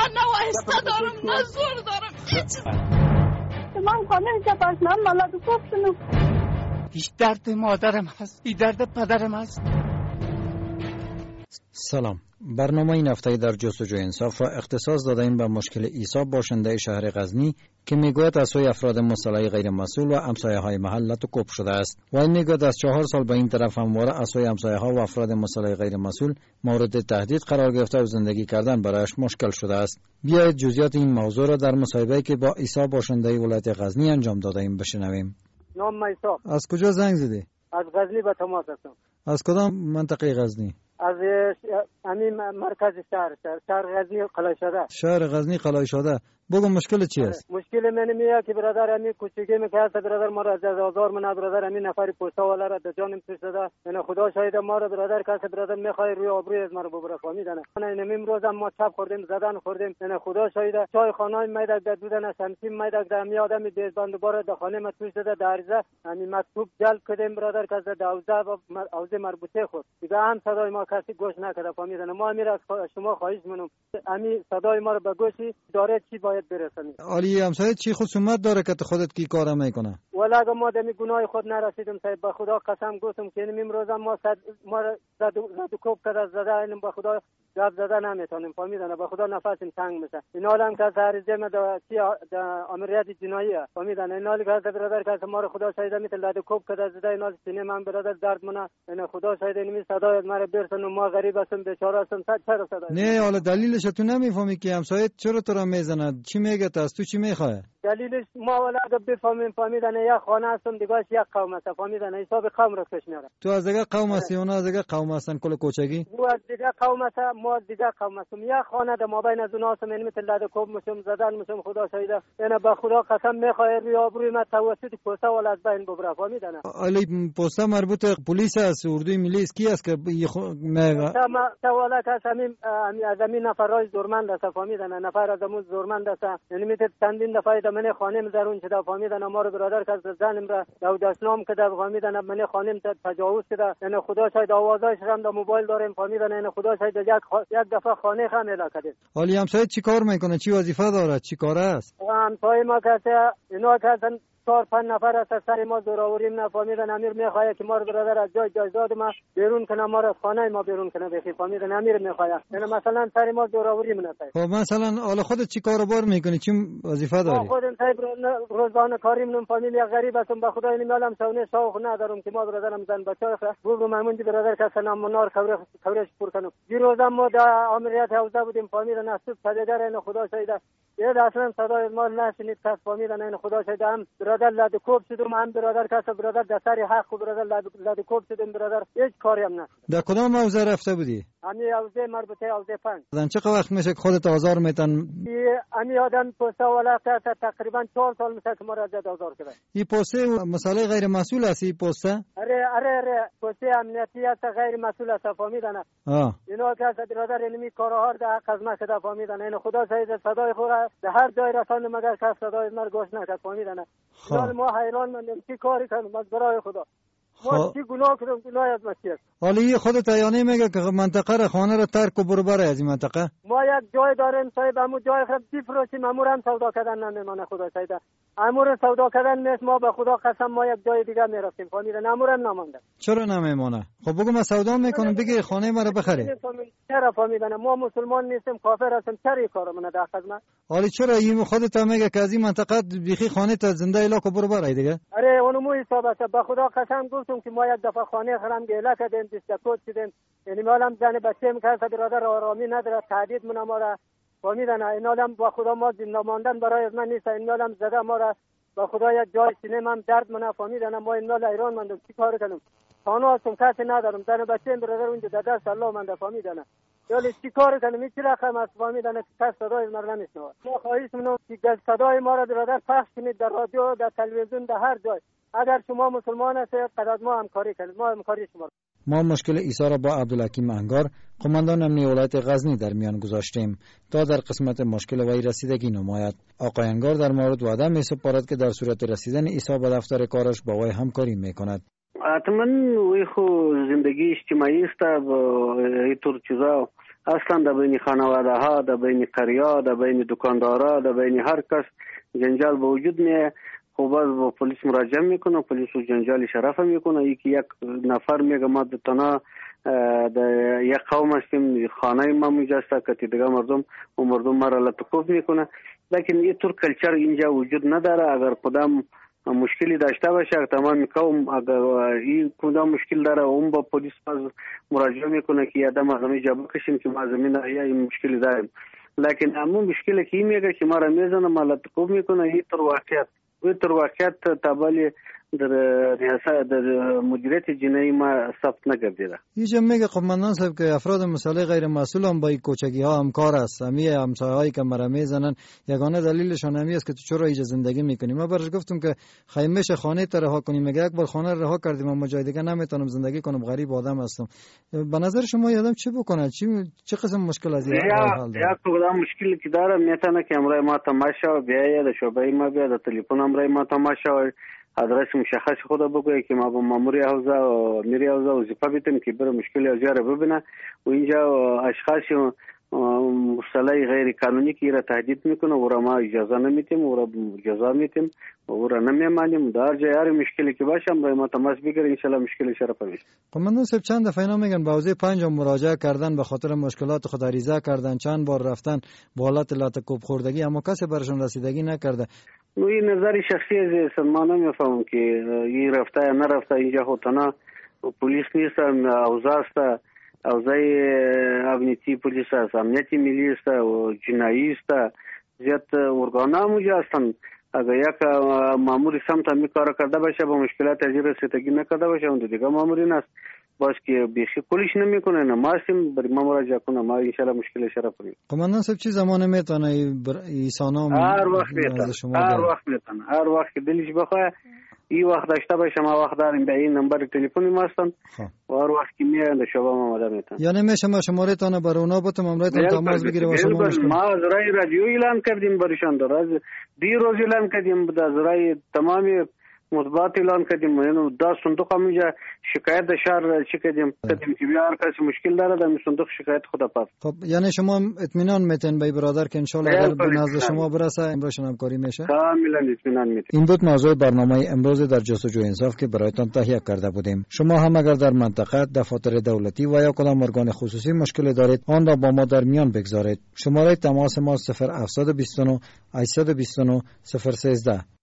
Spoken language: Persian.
نه وایسته دارم نه زور دارم هیچ. من خانه جباش من مالاد خوب شنو. هیچ درد مادرم هست، این درد پدرم هست. سلام. برنامه این هفته در جستجوی انصاف را اختصاص دادیم به مشکل عیسی باشنده شهر غزنی که میگوید از سوی افراد مسلح غیر مسئول و همسایه های محل لطکوب شده است. و این میگوید از 4 سال به این طرف همواره از سوی همسایه ها و افراد مسلح غیر مسئول مورد تهدید قرار گرفته و زندگی کردن برایش مشکل شده است. بیایید جزئیات این موضوع را در مصاحبه‌ای که با عیسی باشنده ولایت غزنی انجام دادیم بشنویم. نام عیسی. از کجا زنگ زدی؟ از غزنی به تماس هستم. از کدام منطقه غزنی؟ از همین مرکز شهر غزنی قلای شده. شهر غزنی قلای شده. بگو مشکل چی است؟ مشکل من میاد که برادر همین کوچیکی میگه برادر ما را از آزار من برادر همین نفری پوستا والا را جانم توش داده. یعنی خدا شاهد ما را برادر کاسه برادر میخوای روی آبروی از ما رو ببره فهمیدن. این امروز ما چپ خوردیم زدن خوردیم. یعنی خدا شاهد چای خانه میدک در دودن شمسی میدک در می آدم دیزبان دوباره در خانه ما توش داده در عرضه همین مکتوب جلب کردیم برادر کاسه دوزه مربوطه خود. دیگه هم صدای ما کسی گوش نکرده فهمیدن. ما میرا شما خواهش منم همین صدای ما رو به گوشی داره چی باید برسونی. علی همسایه چی خصومت داره که خودت کی کار میکنه؟ ولی اگه ما دمی گناه خود نرسیدم صاحب به خدا قسم گفتم که این امروز ما زد کوب کرده زده اینم به خدا گپ زده نمیتونیم فهمیدن. به خدا نفسیم تنگ میشه. این حالم که عریضه ما در امریت جنایی فهمیدن. این حالی که برادر که ما رو خدا شاهد میت لد کوب کرده زده این حال سینه من برادر درد منه. این خدا شاهد این صدای مرا برسون و ما غریب هستم بیچاره هستم چرا صدا نه حالا دلیلش تو نمیفهمی که همسایه چرا تو را میزنه؟ چی میگه از تو چی میخواد؟ دلیلش ما ولی اگه بفهمیم فهمیدن یک خانه هستم دیگهش یک قوم است فهمیدن حساب قوم رو کش میاره. تو از دیگه قوم هستی اونا از دیگه قوم هستن کل کوچگی؟ او از دیگه قوم است ما از دیگه قوم هستم. یک خانه در مابین از اونها هستم این مثل لد کوب میشم زدن میشم خدا شاهده. یعنی به خدا قسم میخواد روی آبروی ما توسط پوستا ولا از بین ببره فهمیدن. علی پوستا مربوط پلیس است اردوی ملی است کی است که میگه سوالا که از همین نفرای زورمند است فهمیدن. نفر از همون زورمند است یعنی میت چندین دفعه من خانه مزرون شده فهمیدن. ما رو برادر که زنم را دودسنام که فهمیدن من خانم تجاوز شده. یعنی خدا شاید آوازش هم در موبایل داریم فهمیدن. یعنی خدا شاید یک دفعه خانه خم الا کرده. حالی همسایه چی کار میکنه؟ چی وظیفه داره؟ چی کار است؟ همسایه ما که اینا که 4-5 نفر است سر ما زوراوریم نفهمیدن. امیر میخواد که ما رو برادر از جای داد ما بیرون کنه ما رو از خانه ما بیرون کنه بخی فهمیدن. امیر میخواد یعنی مثلا سر ما زوراوریم نه. خب مثلا حالا خودت چی کاربار میکنی؟ چی وظیفه داری؟ خودم صاحب روزانه کاریم نم فامیلی غریب هستم به خدا این میالم سونه شوق ندارم که ما برادرم زن بچه خو بگو مامون برادر که سلام منار خورش پر کنم. دیروز ما در امریت حوزه بودیم فهمیدن نصب صدر این خدا شاهد یه اصلا صدای ما نشنید کس فهمیدن. این خدا شاهد هم برادر لد کوب شدم هم برادر کس برادر دسری حق و برادر لد کوب شدم برادر هیچ کاری هم نه. در کدام حوزه رفته بودی؟ همین حوزه مربوطه حوزه 5. چه وقت میشه که خودت آزار میتن؟ همین آدم پوستا والا تقریبا 4 سال میشه که ما را زد آزار کرده. این پوسته مسئله غیر مسئول است این پوسته؟ اره پوسته امنیتی است غیر مسئول است فهمیدن. اینا که برادر اینمی کارها در حق از ما شده فهمیدن. این خدا شاهد صدای خود در هر جای رسانه مگر که صدای ما گوش نکرد فهمیدن. ما حیران ماندیم چی کاری کنیم از برای خدا. ما چی گناه کردم گناه از ما چیست؟ حالی خودت عیانی میگه که منطقه را خانه را ترک و برو بره از این منطقه. ما یک جای داریم صاحب همون جای خراب بفروشیم امور هم سودا کردن نمیمانه خدا شاهد. امور سودا کردن نیست. ما به خدا قسم ما یک جای دیگه میرفتیم فهمیدن امور هم نمانده. چرا نمیمانه؟ خب بگو ما سودا میکنم بگی خانه ما را بخری. چرا فهمیدن ما مسلمان نیستیم کافر هستیم چرا کارمون در خدمت؟ حالی چرا این خودت میگه که از این منطقه بیخی خانه تا زنده الاکو برو بره دیگه؟ اره اونو مو حساب است. به خدا قسم گفتم که ما یک دفعه خانه خرم گله کردیم دیسکوت شدیم. یعنی مالم زن بچه میکرد برادر آرامی نداره تهدید من ما را فهمیدن. این عالم با خدا ما زنده ماندن برای من نیست. این عالم زده ما را با خدا یک جای سینه من درد من فهمیدن. ما این مال ایران مندم چی کار کنم؟ خانه هستم کسی ندارم زن بچه برادر اونجا در دست الله من فهمیدن. ولی چی کار کنم؟ این چی رقم است فهمیدن که کس صدای ما را نمیشنوه. ما خواهش منم که صدای ما را برادر پخش کنید در رادیو در تلویزیون در هر جای. اگر شما مسلمان هستید قدر ما همکاری کنید. ما همکاری شما. ما مشکل عیسی را با عبدالحکیم انگار قماندان امنیه ولایت غزنی در میان گذاشتیم تا در قسمت مشکل وی رسیدگی نماید. آقای انگار در مورد وعده می سپارد که در صورت رسیدن عیسی به دفتر کارش با وی همکاری میکند. حتما وی خو زندگی اجتماعی است و اینطور چیزا اصلا در بین خانواده ها، در بین قریا، در بین دکاندارا، در بین هر کس جنجال به وجود میه. خب باز با پلیس مراجعه میکنه، پلیس و جنجال شرف میکنه. یکی یک نفر میگه ما تنها در یک قوم هستیم، خانه ما مجاست که دیگه مردم و مردم ما را لطکوف میکنه. لیکن این طور کلچر اینجا وجود نداره. اگر کدام مشکلی داشته باشه تمام قوم اگر این کدام مشکل داره اون با پلیس باز مراجعه میکنه که آدم از اینجا بکشیم که ما زمین این مشکلی داریم. لیکن همون مشکلی که میگه که ما را میزنه ما لطکوف میکنه، این طور واقعیت تابعی در ریاست در مدیریت جنایی ما ثبت نگردیده. اینجا میگه قماندان صاحب که افراد مسلح غیر مسئول هم با این کوچگی ها همکار است. همی همسایه هایی که مرا میزنن یگانه دلیلشان همی است که تو چرا اینجا زندگی میکنی. من برش گفتم که خیمش خانه تا رها کنیم. میگه یک بار خانه رها کردیم اما جای دیگه نمیتونم زندگی کنم، غریب آدم هستم. به نظر شما یادم چی بکنه؟ چه قسم مشکل از این حال داره؟ یا کدام مشکلی که داره میتونه که امروز ما تماشا بیاید در شعبه ما بیاد تلفن امروز ما تماشا آدرس مشخص خود بگویه که ما با ماموری حوزه و میری حوزه وظیفه بیتیم که بره مشکلی از یاره ببینه و اینجا اشخاص مسلح غیر قانونی که را تهدید میکنه و را ما اجازه نمیتیم و را جزا میتیم و را نمیمانیم. در جای هر مشکلی که باشه امروز ما تماس بگیره انشالله مشکل شرف میشه. قماندان صاحب چند دفعه اینا میگن به حوزه 5 مراجعه کردن به خاطر مشکلات خود عریضه کردن، چند بار رفتن با حالت لطکوب خوردگی اما کسی برشون رسیدگی نکرده. این نظر شخصی است، ما نمیفهمم که این رفته یا نرفته. اینجا خودتنا پلیس نیست، حوزه است، حوزه امنیتی پلیس است، امنیتی ملی است و جنایی است. زیاد ارگان هم اونجا هستند. اگر یک ماموری سمت همی کار کرده باشه با مشکلات از رسیدگی نکرده باشه اون دیگه ماموری نیست. باز که بیخی کلش نمیکنه نه ما هستیم برای ما مراجعه کنه ما انشالله مشکل شرف کنیم. قماندان صاحب چی زمانه میتونه ایسانا هر وقت میتونه، هر وقت که دلش بخواه این وقت داشته باشه ما وقت داریم به این نمبر تلفنی ما هستن و هر وقت که میاد شما ما آماده میتونن. یعنی میشه ما شماره تانه بر اونا بتم امرایتون تماس بگیره با شما مشکل. ما از رای رادیو اعلان کردیم برشان در از دیروز اعلان کردیم از رای تمامی مطبوعات اعلان کردیم. اینو دا صندوق هم اینجا شکایت شهر چی کردیم که بیا هر کسی مشکل داره در صندوق شکایت خدا پاس. خب یعنی شما اطمینان میتین به برادر که ان شاء الله اگر به نزد شما برسه امروز همکاری میشه؟ کاملا اطمینان میتین. این بود موضوع برنامه امروز در جستجو انصاف که برایتان تهیه کرده بودیم. شما هم اگر در منطقه دفاتر دولتی و یا کدام ارگان خصوصی مشکل دارید آن را با ما در میان بگذارید. شماره تماس ما 0729 829 013